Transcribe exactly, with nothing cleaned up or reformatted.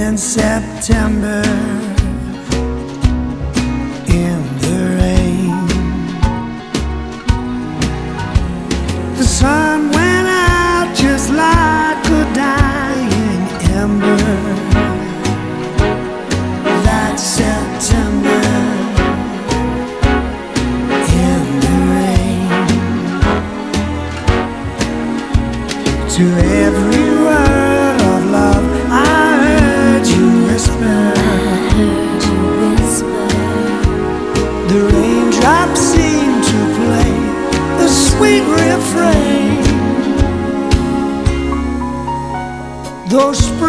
in September, in the rain. The sun went out just like a dying ember.